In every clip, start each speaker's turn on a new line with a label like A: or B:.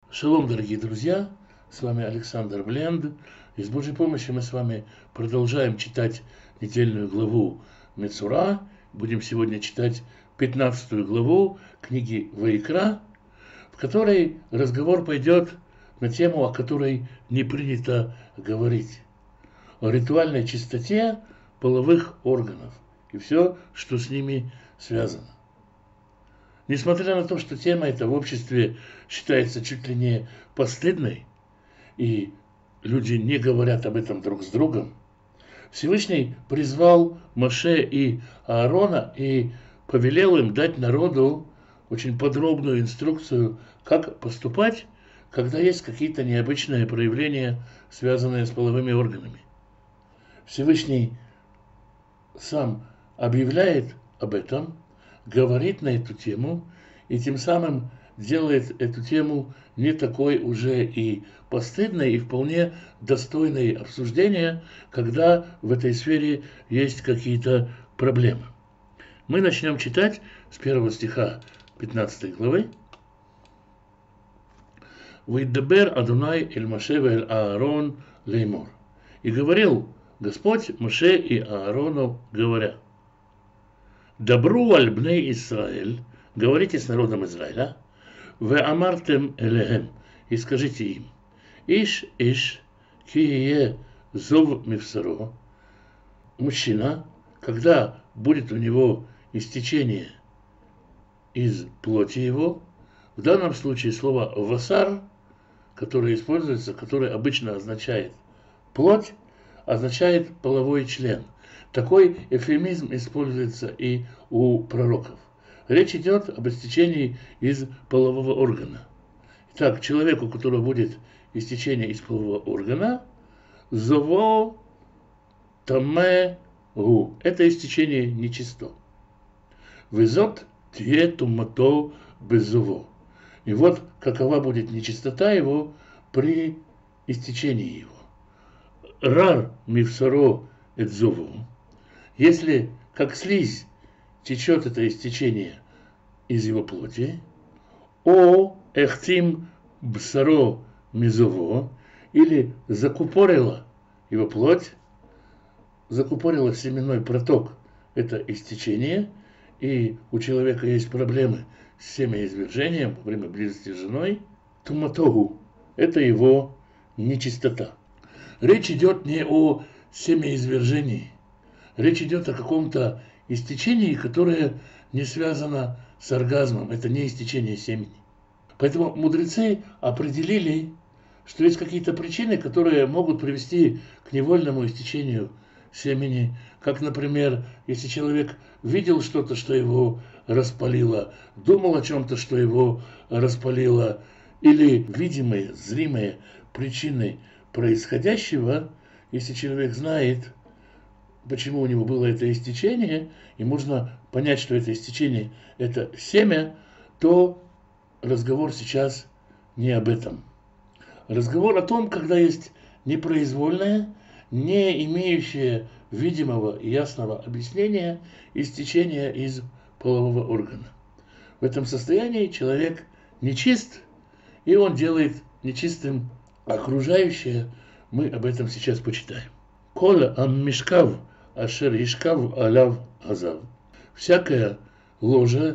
A: Шалом, дорогие друзья, с вами Александр Бленд, и с Божьей помощью мы с вами продолжаем читать недельную главу Мецура. Будем сегодня читать 15 главу книги Ваикра, в которой разговор пойдет на тему, о которой не принято говорить, о ритуальной чистоте половых органов и все, что с ними связано. Несмотря на то, что тема эта в обществе считается чуть ли не постыдной, и люди не говорят об этом друг с другом, Всевышний призвал Моше и Аарона и повелел им дать народу очень подробную инструкцию, как поступать, когда есть какие-то необычные проявления, связанные с половыми органами. Всевышний сам объявляет об этом, говорит на эту тему, и тем самым делает эту тему не такой уже и постыдной, и вполне достойной обсуждения, когда в этой сфере есть какие-то проблемы. Мы начнем читать с 1 стиха 15 главы. «Вайдабер Адунай эль Моше эль Аарон леймор». И говорил Господь Моше и Аарону, говоря: «Добру аль бней Исраэль», говорите с народом Израиля, «Ве амартем элехем», и скажите им: «Иш кие зов мивсаро», мужчина, когда будет у него истечение из плоти его, в данном случае слово «васар», которое используется, которое обычно означает плоть, означает половой член. Такой эвфемизм используется и у пророков. Речь идет об истечении из полового органа. Итак, человеку, у которого будет истечение из полового органа, зово таме гу. Это истечение нечисто. Везот тье тумато безово. И вот какова будет нечистота его при истечении его. Рар мивсаро эдзову. Если как слизь течет это истечение из его плоти, о эхтим бсаро мизово, или закупорила его плоть, закупорила семенной проток это истечение, и у человека есть проблемы с семяизвержением во время близости с женой, туматогу, это его нечистота. Речь идет не о семяизвержении, речь идет о каком-то истечении, которое не связано с оргазмом, это не истечение семени. Поэтому мудрецы определили, что есть какие-то причины, которые могут привести к невольному истечению семени, как, например, если человек видел что-то, что его распалило, думал о чем-то, что его распалило, или видимые, зримые причины происходящего, если человек знает, почему у него было это истечение, и можно понять, что это истечение – это семя, то разговор сейчас не об этом. Разговор о том, когда есть непроизвольное, не имеющее видимого и ясного объяснения истечение из полового органа. В этом состоянии человек нечист, и он делает нечистым окружающее. Мы об этом сейчас почитаем. Кола аммишкав ашер ишкав аляв азав. Всякое ложе,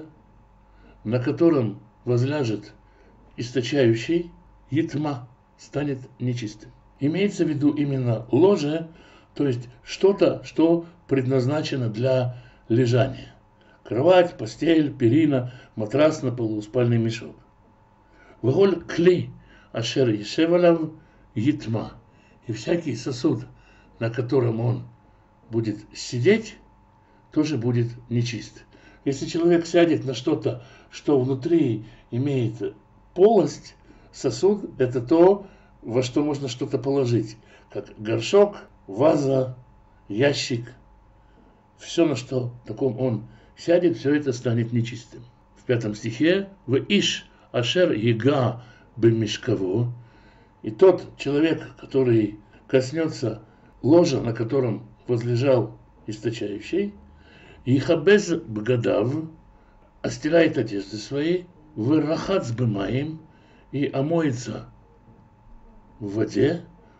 A: на котором возляжет источающий, итма, станет нечистым. Имеется в виду именно ложе, то есть что-то, что предназначено для лежания. Кровать, постель, перина, матрас на полу, спальный мешок. Вголь кли ашер ешевалав итма. И всякий сосуд, на котором он будет сидеть, тоже будет нечист. Если человек сядет на что-то, что внутри имеет полость, сосуд – это то, во что можно что-то положить, как горшок, ваза, ящик. Все, на что таком он сядет, все это станет нечистым. В 5 стихе «В иш ашер ега бемишкаво». И тот человек, который коснется ложа, на котором возлежал источающий, «Ихабез бгадав», остирает одежды свои, «Вырахац бымаем», и омоется в воде,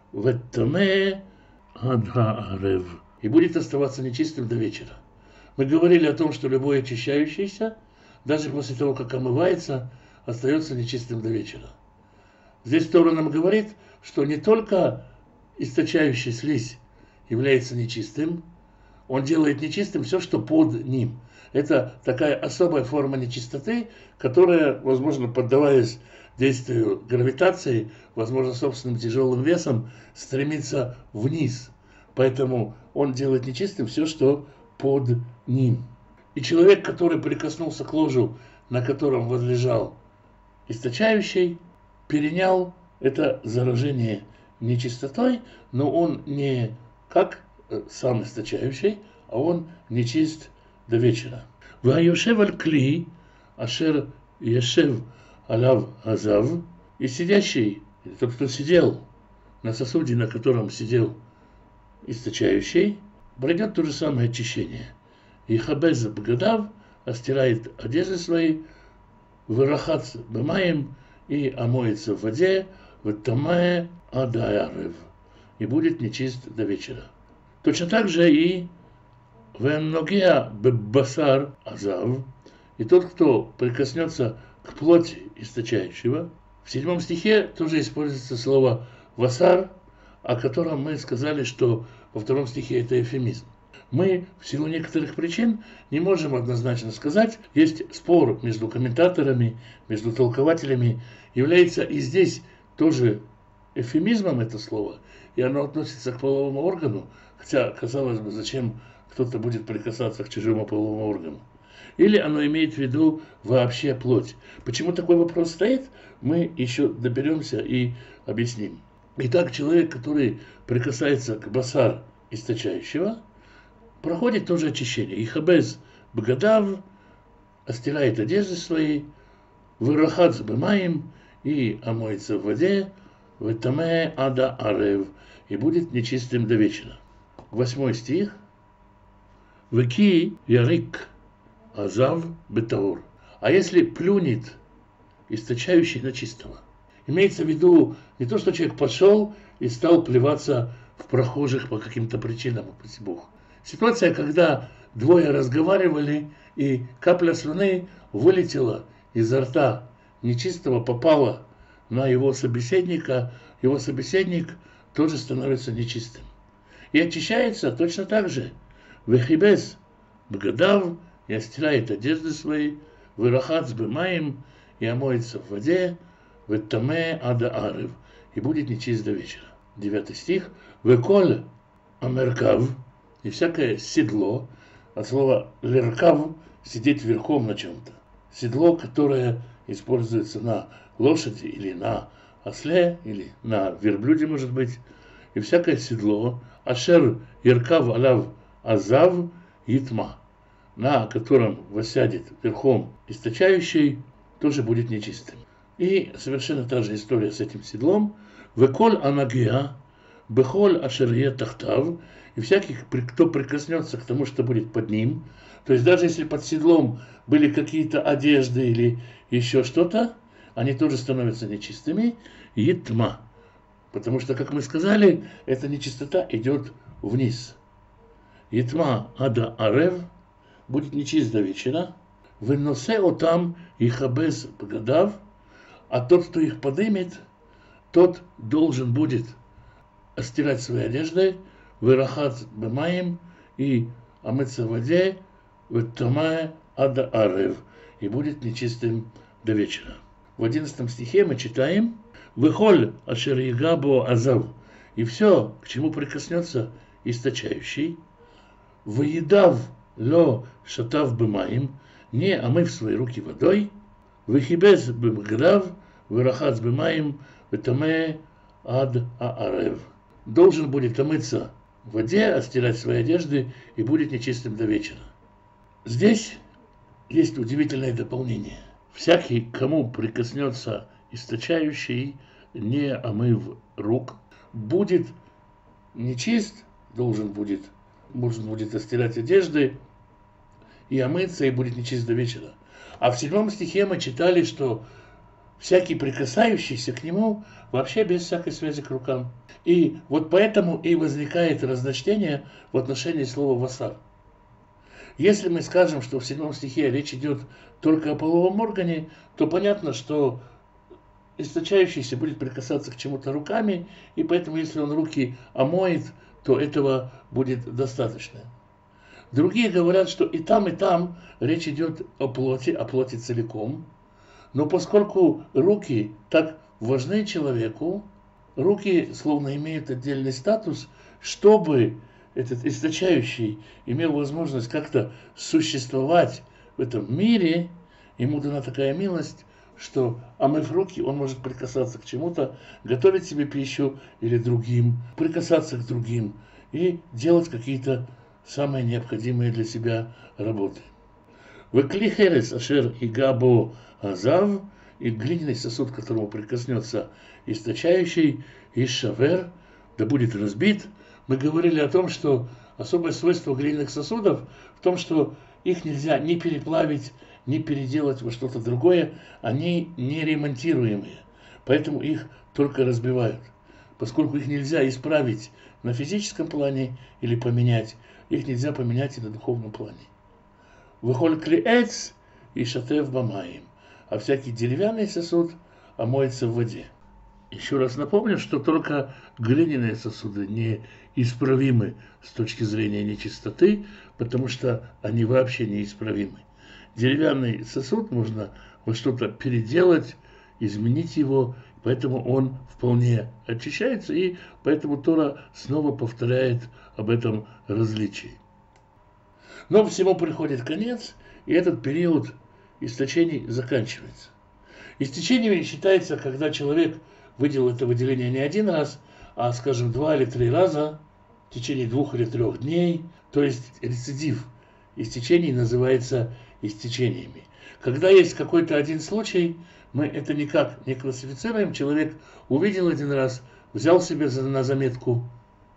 A: веттаме ад хаарев, и будет оставаться нечистым до вечера. Мы говорили о том, что любой очищающийся, даже после того, как омывается, остается нечистым до вечера. Здесь Тора нам говорит, что не только источающий слизь является нечистым, он делает нечистым все, что под ним. Это такая особая форма нечистоты, которая, возможно, поддаваясь действию гравитации, возможно, собственным тяжелым весом, стремится вниз. Поэтому он делает нечистым все, что под ним. И человек, который прикоснулся к ложу, на котором возлежал источающий, перенял это заражение нечистотой, но он не как сам источающий, а он нечист до вечера. Ваешев аль кли, ашер ешев алав азав, и сидящий, тот, кто сидел на сосуде, на котором сидел источающий, пройдет то же самое очищение. И хабез бгадав, остирает одежды свои, вырахац бамаем, и омоется в воде, ваттамае адаарев, и будет нечист до вечера. Точно так же и венногеа беббасар азав, и тот, кто прикоснется к плоти источающего. В 7 стихе тоже используется слово васар, о котором мы сказали, что во 2 стихе это эвфемизм. Мы в силу некоторых причин не можем однозначно сказать, есть спор между комментаторами, между толкователями, является и здесь тоже эвфемизмом это слово, и оно относится к половому органу, хотя, казалось бы, зачем кто-то будет прикасаться к чужому половому органу. Или оно имеет в виду вообще плоть. Почему такой вопрос стоит, мы еще доберемся и объясним. Итак, человек, который прикасается к басар источающего, проходит тоже очищение. И хабез бгадав, остирает одежды свои, вырахац бемаим, и омоется в воде, вэтаме ада арев, и будет нечистым до вечера. 8 стих. Веки ярик азав бетаур. А если плюнет источающий на чистого? Имеется в виду не то, что человек пошел и стал плеваться в прохожих по каким-то причинам, упаси Бог. Ситуация, когда двое разговаривали, и капля слюны вылетела изо рта нечистого, попала на его собеседника, его собеседник тоже становится нечистым. И очищается точно так же. Вехибес бгадав, и остирает одежды свои, вырахац бемаим, и омоется в воде, веттаме ада арев, и будет нечист до вечера. 9 стих. Веколь амеркав, и всякое седло, от слова леркав, сидеть верхом на чем-то. Седло, которое используется на лошади или на осле, или на верблюде, может быть. И всякое седло, ашер яркав алав азав итма, на котором восядет верхом источающий, тоже будет нечистым. И совершенно та же история с этим седлом. Веколь анагия, бехоль ашерье тахтав, и всякий, кто прикоснется к тому, что будет под ним, то есть даже если под седлом были какие-то одежды или еще что-то, они тоже становятся нечистыми. Итма, потому что, как мы сказали, эта нечистота идет вниз. Итма ада арев, будет нечист до вечера. Выносе отам и хабез бгадав, а тот, кто их подымет, тот должен будет остирать свои одежды, вырахат бемаим, и омыться в воде, веттамае ада арев, и будет нечистым до вечера. В 11 стихе мы читаем: «Выхоль ашер ягабо азав», и все, к чему прикоснется источающий, «Выедав ло шатав бемаим», не омыв свои руки водой, «Выхибез бемгадав, вырахац бемаим, веттаме ад аарев», должен будет омыться в воде, остирать свои одежды, и будет нечистым до вечера. Здесь есть удивительное дополнение. Всякий, кому прикоснется источающий, не омыв рук, будет нечист, можно будет остирать одежды и омыться, и будет нечист до вечера. А в 7 стихе мы читали, что всякий прикасающийся к нему вообще без всякой связи к рукам. И вот поэтому и возникает разночтение в отношении слова «васар». Если мы скажем, что в 7 стихе речь идет только о половом органе, то понятно, что источающийся будет прикасаться к чему-то руками, и поэтому если он руки омоет, то этого будет достаточно. Другие говорят, что и там речь идет о плоти целиком. Но поскольку руки так важны человеку, руки словно имеют отдельный статус, чтобы этот источающий имел возможность как-то существовать в этом мире, ему дана такая милость, что, омыв руки, он может прикасаться к чему-то, готовить себе пищу или другим, прикасаться к другим и делать какие-то самые необходимые для себя работы. Векли херес ашер игабо азав, и глиняный сосуд, к которому прикоснется источающий, и шавер, да будет разбит. Мы говорили о том, что особое свойство глиняных сосудов в том, что их нельзя ни переплавить, ни переделать во что-то другое, они не ремонтируемые, поэтому их только разбивают. Поскольку их нельзя исправить на физическом плане или поменять, их нельзя поменять и на духовном плане. Выхоль клиэц и шатев бамаим, а всякий деревянный сосуд омоется в воде. Еще раз напомню, что только глиняные сосуды неисправимы с точки зрения нечистоты, потому что они вообще неисправимы. Деревянный сосуд можно во что-то переделать, изменить его, поэтому он вполне очищается, и поэтому Тора снова повторяет об этом различии. Но всему приходит конец, и этот период источений заканчивается. Истечениями считается, когда человек выделил это выделение не один раз, а, скажем, 2 или 3 раза в течение 2 или 3 дней. То есть рецидив истечений называется истечениями. Когда есть какой-то один случай, мы это никак не классифицируем. Человек увидел один раз, взял себе на заметку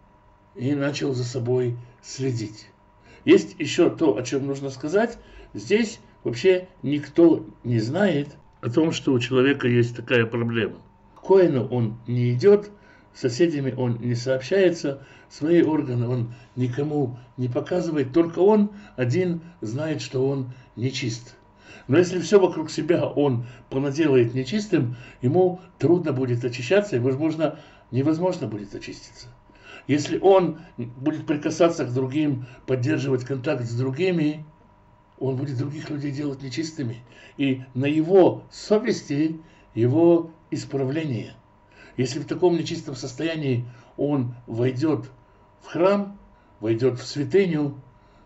A: и начал за собой следить. Есть еще то, о чем нужно сказать. Здесь вообще никто не знает о том, что у человека есть такая проблема. К коэну он не идет, с соседями он не сообщается, свои органы он никому не показывает, только он один знает, что он нечист. Но если все вокруг себя он понаделает нечистым, ему трудно будет очищаться и, возможно, невозможно будет очиститься. Если он будет прикасаться к другим, поддерживать контакт с другими, он будет других людей делать нечистыми. И на его совести его исправление. Если в таком нечистом состоянии он войдет в храм, войдет в святыню,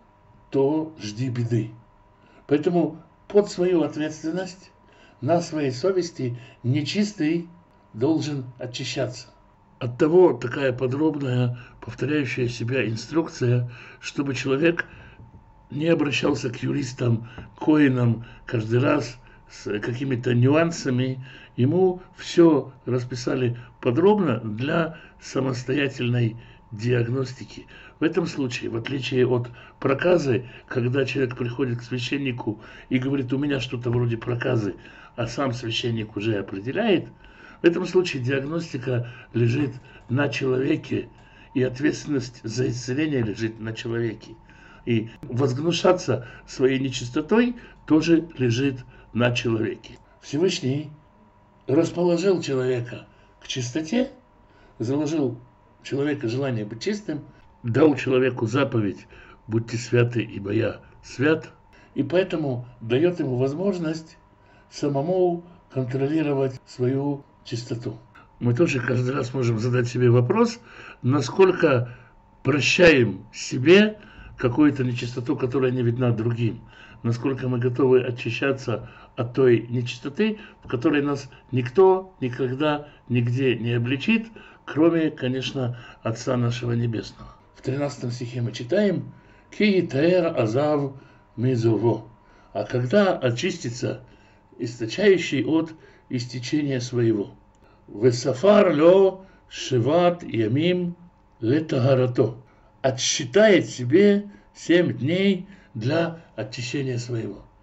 A: то жди беды. Поэтому под свою ответственность, на своей совести, нечистый должен очищаться. Оттого такая подробная, повторяющая себя инструкция, чтобы человек не обращался к юристам, коинам каждый раз с какими-то нюансами. Ему все расписали подробно для самостоятельной диагностики. В этом случае, в отличие от проказы, когда человек приходит к священнику и говорит, у меня что-то вроде проказы, а сам священник уже определяет, в этом случае диагностика лежит на человеке, и ответственность за исцеление лежит на человеке. И возгнушаться своей нечистотой тоже лежит на человеке. Всевышний расположил человека к чистоте, заложил в человека желание быть чистым, дал человеку заповедь «Будьте святы, ибо я свят», и поэтому дает ему возможность самому контролировать свою чистоту. Мы тоже каждый раз можем задать себе вопрос, насколько прощаем себе какую-то нечистоту, которая не видна другим, насколько мы готовы очищаться от той нечистоты, в которой нас никто никогда нигде не обличит, кроме, конечно, Отца нашего Небесного. В 13 стихе мы читаем «Ки итаэр азав мизово», а когда очистится источающий от истечения своего. «Весафар ло шиват ямим летагарато», отсчитает себе 7 дней для очищения своего.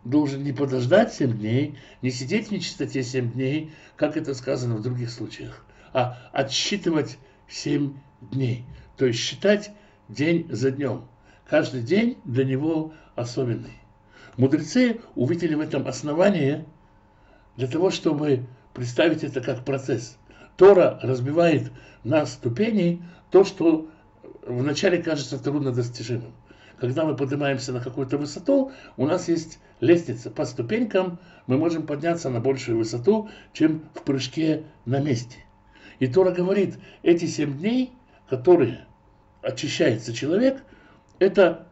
A: должен не подождать 7 дней, не сидеть в нечистоте 7 дней, как это сказано в других случаях, а отсчитывать 7 дней. То есть считать день за днем. Каждый день для него особенный. Мудрецы увидели в этом основание для того, чтобы представить это как процесс. Тора разбивает на ступени то, что вначале кажется труднодостижимым. Когда мы поднимаемся на какую-то высоту, у нас есть лестница. По ступенькам мы можем подняться на большую высоту, чем в прыжке на месте. И Тора говорит, эти 7 дней, которые очищается человек, это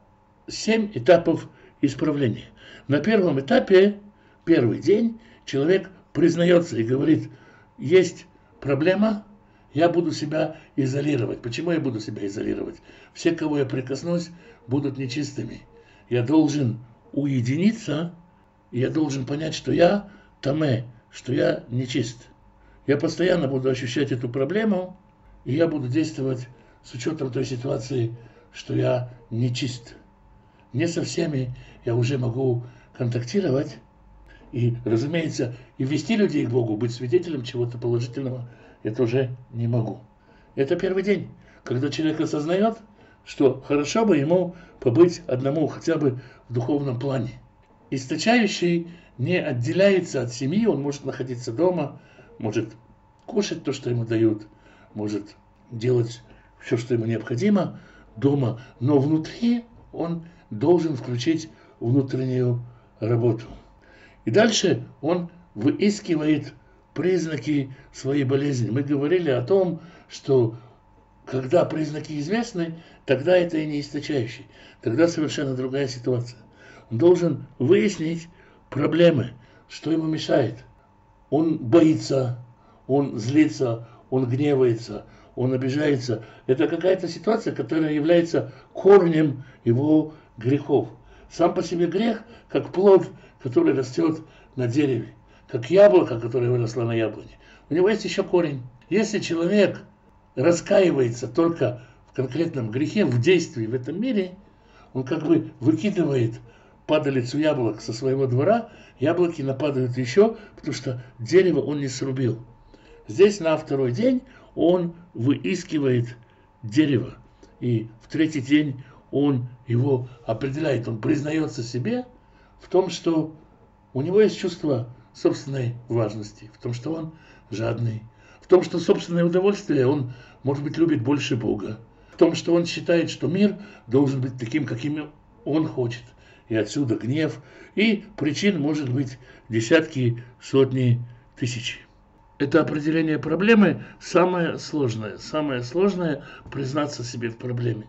A: 7 этапов исправления. На первом этапе, первый день, человек признается и говорит, есть проблема, я буду себя изолировать. Почему я буду себя изолировать? Все, кого я прикоснусь, будут нечистыми. Я должен уединиться, и я должен понять, что я таме, что я нечист. Я постоянно буду ощущать эту проблему, и я буду действовать с учетом той ситуации, что я нечист. Не со всеми я уже могу контактировать, и, разумеется, и вести людей к Богу, быть свидетелем чего-то положительного, это уже не могу. Это первый день, когда человек осознает, что хорошо бы ему побыть одному хотя бы в духовном плане. Источающий не отделяется от семьи, он может находиться дома, может кушать то, что ему дают, может делать все, что ему необходимо дома, но внутри он должен включить внутреннюю работу. И дальше он выискивает признаки своей болезни. Мы говорили о том, что когда признаки известны, тогда это и не источающий. Тогда совершенно другая ситуация. Он должен выяснить проблемы, что ему мешает. Он боится, он злится, он гневается, он обижается. Это какая-то ситуация, которая является корнем его грехов. Сам по себе грех, как плод, который растет на дереве, как яблоко, которое выросло на яблоне. У него есть еще корень. Если человек раскаивается только в конкретном грехе, в действии в этом мире, он как бы выкидывает падалицу яблок со своего двора, яблоки нападают еще, потому что дерево он не срубил. Здесь на второй день он выискивает дерево, и в третий день он его определяет, он признается себе в том, что у него есть чувство собственной важности, в том, что он жадный, в том, что собственное удовольствие он, может быть, любит больше Бога, в том, что он считает, что мир должен быть таким, каким он хочет. И отсюда гнев, и причин может быть десятки, сотни, тысячи. Это определение проблемы самое сложное. Самое сложное – признаться себе в проблеме.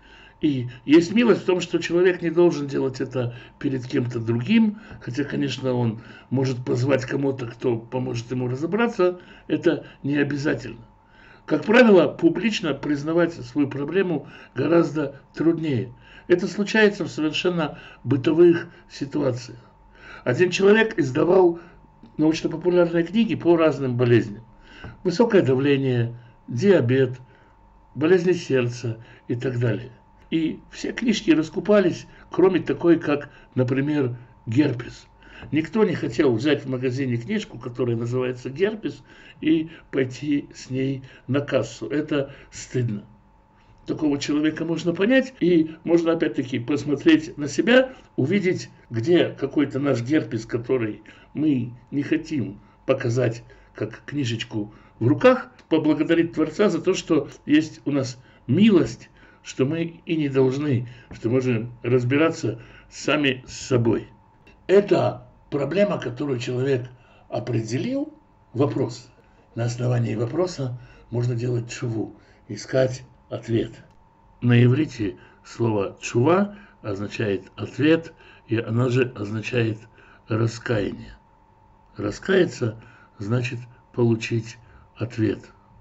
A: И есть милость в том, что человек не должен делать это перед кем-то другим, хотя, конечно, он может позвать кому-то, кто поможет ему разобраться, это не обязательно. Как правило, публично признавать свою проблему гораздо труднее. Это случается в совершенно бытовых ситуациях. Один человек издавал научно-популярные книги по разным болезням. Высокое давление, диабет, болезни сердца и так далее. И все книжки раскупались, кроме такой, как, например, герпес. Никто не хотел взять в магазине книжку, которая называется «Герпес», и пойти с ней на кассу. Это стыдно. Такого человека можно понять, и можно опять-таки посмотреть на себя, увидеть, где какой-то наш герпес, который мы не хотим показать как книжечку в руках, поблагодарить Творца за то, что есть у нас милость, что мы и не должны, что можем разбираться сами с собой. Это проблема, которую человек определил, вопрос. На основании вопроса можно делать тшуву, искать ответ. На иврите слово тшува означает ответ, и оно же означает раскаяние. Раскаяться значит получить ответ.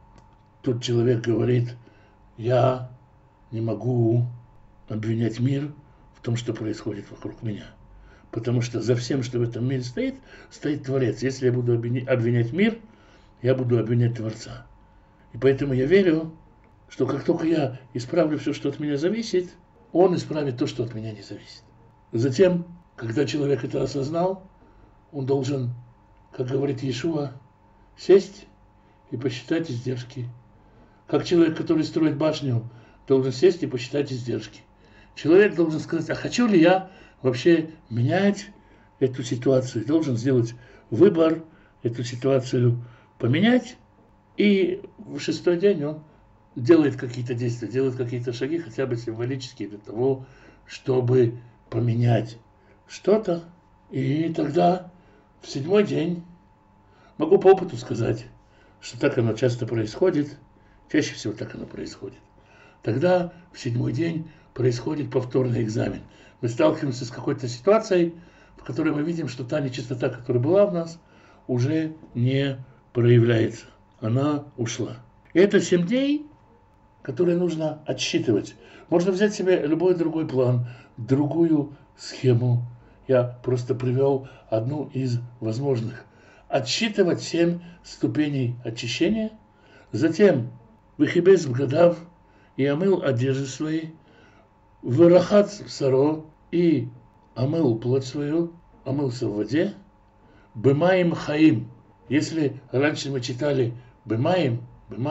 A: Тут человек говорит, я не могу обвинять мир в том, что происходит вокруг меня. Потому что за всем, что в этом мире стоит, стоит Творец. Если я буду обвинять мир, я буду обвинять Творца. И поэтому я верю, что как только я исправлю все, что от меня зависит, Он исправит то, что от меня не зависит. Затем, Когда человек это осознал, он должен, как говорит Иешуа, сесть и посчитать издержки. Как человек, который строит башню, должен сесть и посчитать издержки. Человек должен сказать, а хочу ли я вообще менять эту ситуацию, должен сделать выбор, эту ситуацию поменять, и в 6-й день он делает какие-то действия, делает какие-то шаги, хотя бы символические, для того, чтобы поменять что-то. И тогда в 7-й день, могу по опыту сказать, что так оно часто происходит, чаще всего так оно происходит. Тогда в 7-й день происходит повторный экзамен. Мы сталкиваемся с какой-то ситуацией, в которой мы видим, что та нечистота, которая была в нас, уже не проявляется. Она ушла. И это 7 дней, которые нужно отсчитывать. Можно взять себе любой другой план, другую схему. Я просто привел одну из возможных. Отсчитывать 7 ступеней очищения, затем выхибес бгадав и омыл одежды свои, вырахац саро и омыл плоть свою, омылся в воде, бымаем хаим. Если раньше мы читали бымаем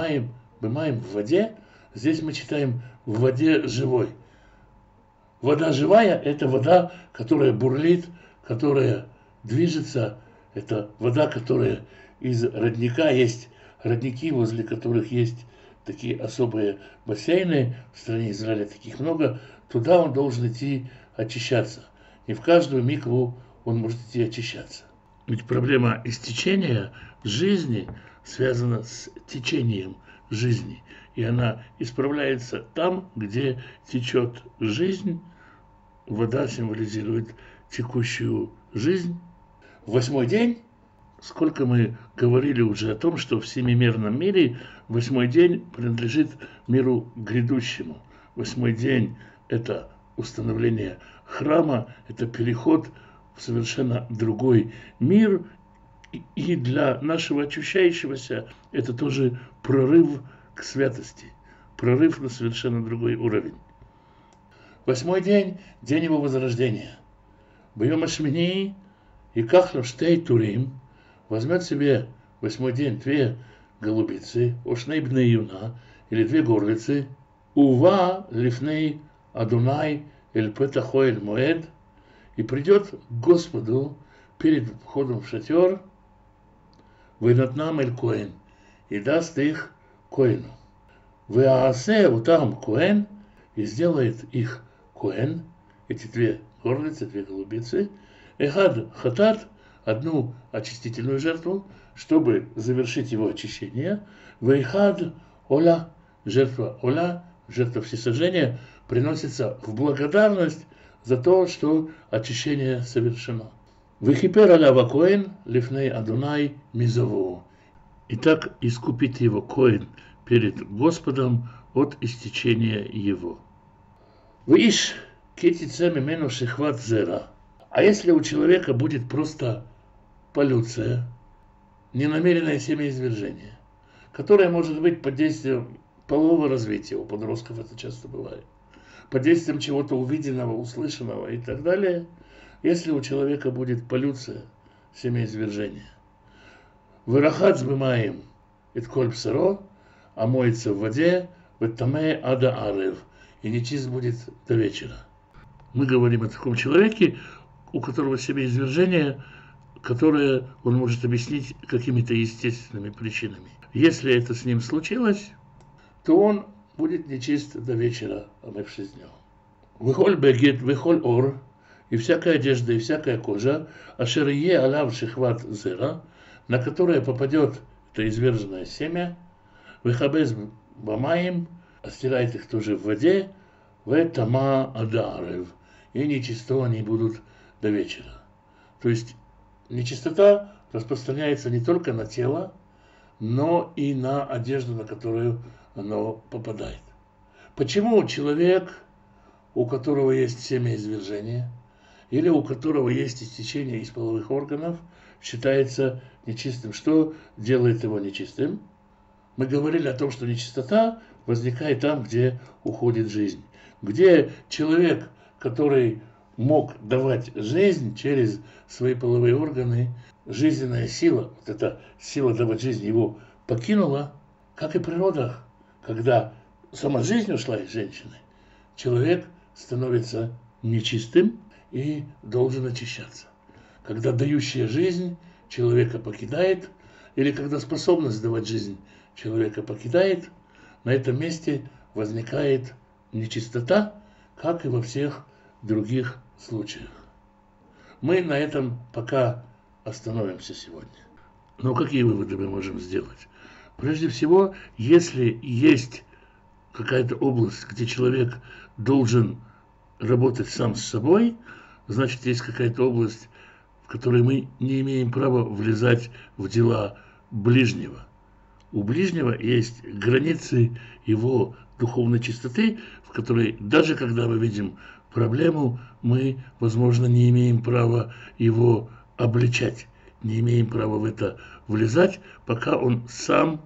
A: в воде, здесь мы читаем в воде живой. Вода живая – это вода, которая бурлит, которая движется. Это вода, которая из родника, есть родники, возле которых есть такие особые бассейны. В стране Израиля таких много. Туда он должен идти очищаться. Не в каждую микву он может идти очищаться. Ведь проблема истечения жизни связана с течением жизни. И она исправляется там, где течет жизнь. Вода символизирует текущую жизнь. В 8-й день, сколько мы говорили уже о том, что в семимерном мире 8-й день принадлежит миру грядущему. 8-й день – это установление храма, это переход в совершенно другой мир. И для нашего очищающегося это тоже прорыв к святости, прорыв на совершенно другой уровень. 8-й день – день его возрождения. Бьем ашмини и кахло штей турим, возьмет себе 8-й день 2 голубицы, ошней бней юна, или 2 горлицы, ува лифней адунай эль петахо эль моэд, и придет к Господу перед входом в шатер, вынатнам эль коэн, и даст их коэну. Веаасе утам коэн, и сделает их коэн, эти 2 горлицы, 2 голубицы, эхад хатат, одну очистительную жертву, чтобы завершить его очищение, вейхад оля, жертва всесожжения, приносится в благодарность за то, что очищение совершено. Вехипер алява коэн лифней адунай мизову. Итак, искупит его коэн перед Господом от истечения его. Виш кетица мимену шихват зера. А если у человека будет просто полюция, ненамеренное семяизвержение, которое может быть под действием полового развития, у подростков это часто бывает, под действием чего-то увиденного, услышанного и так далее, если у человека будет полюция, семяизвержение, вырахат сбымаем итколь псаро, омоется в воде, веттаме ада арев, и нечист будет до вечера. Мы говорим о таком человеке, у которого семяизвержение, которое он может объяснить какими-то естественными причинами. Если это с ним случилось, то он будет нечист до вечера, омывшись днем. Выхоль бегет, выхоль ор, и всякая одежда, и всякая кожа, ашерие алав шихват зера, на которое попадет это изверженное семя, выхабез бамаим, остирает их тоже в воде, вэтама адарев, и нечисто они будут до вечера. То есть нечистота распространяется не только на тело, но и на одежду, на которую оно попадает. Почему человек, у которого есть семяизвержение, или у которого есть истечение из половых органов, считается нечистым? Что делает его нечистым? Мы говорили о том, что нечистота возникает там, где уходит жизнь. Где человек, который мог давать жизнь через свои половые органы, жизненная сила, вот эта сила давать жизнь его покинула, как и природа, когда сама жизнь ушла из женщины, человек становится нечистым и должен очищаться. Когда дающая жизнь человека покидает, или когда способность давать жизнь человека покидает, на этом месте возникает нечистота, как и во всех других случаях. Мы на этом пока остановимся сегодня. Но какие выводы мы можем сделать? Прежде всего, если есть какая-то область, где человек должен работать сам с собой, значит, есть какая-то область, в которой мы не имеем права влезать в дела ближнего. У ближнего есть границы его духовной чистоты, в которой даже когда мы видим проблему, мы, возможно, не имеем права его обличать, не имеем права в это влезать, пока он сам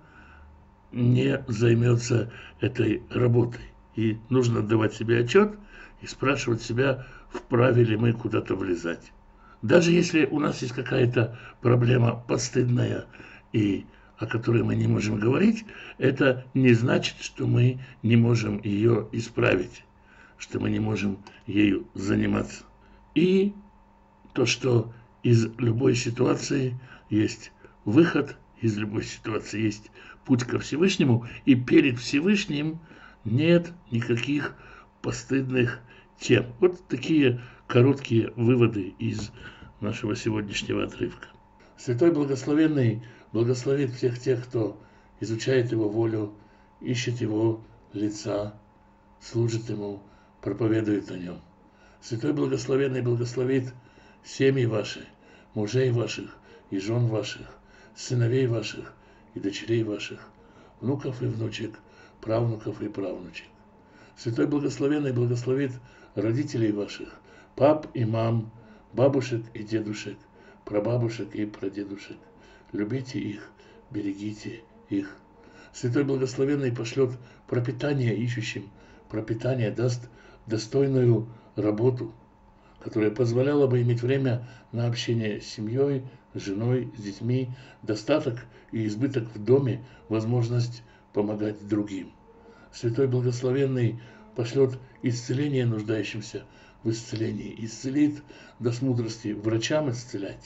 A: не займется этой работой. И нужно отдавать себе отчет и спрашивать себя, вправе ли мы куда-то влезать. Даже если у нас есть какая-то проблема постыдная, и о которой мы не можем говорить, это не значит, что мы не можем ее исправить, что мы не можем ею заниматься. И то, что из любой ситуации есть выход, из любой ситуации есть путь ко Всевышнему, и перед Всевышним нет никаких постыдных тем. Вот такие короткие выводы из нашего сегодняшнего отрывка. Святой Благословенный благословит всех тех, кто изучает Его волю, ищет Его лица, служит Ему, проповедует о Нем. Святой Благословенный благословит семьи ваши, мужей ваших и жен ваших, сыновей ваших и дочерей ваших, внуков и внучек, правнуков и правнучек. Святой Благословенный благословит родителей ваших, пап и мам, бабушек и дедушек, прабабушек и прадедушек. Любите их, берегите их. Святой Благословенный пошлет пропитание ищущим, пропитание даст достойную работу, которая позволяла бы иметь время на общение с семьей, с женой, с детьми, достаток и избыток в доме, возможность помогать другим. Святой Благословенный пошлет исцеление нуждающимся в исцелении, исцелит, даст мудрости врачам исцелять.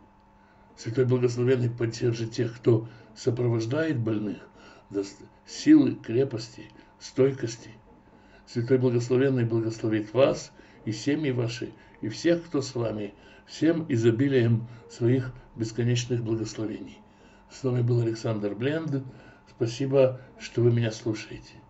A: Святой Благословенный поддержит тех, кто сопровождает больных, даст силы, крепости, стойкости. Святой Благословенный благословит вас и семьи ваши, и всех, кто с вами, всем изобилием своих бесконечных благословений. С вами был Александр Бленд. Спасибо, что вы меня слушаете.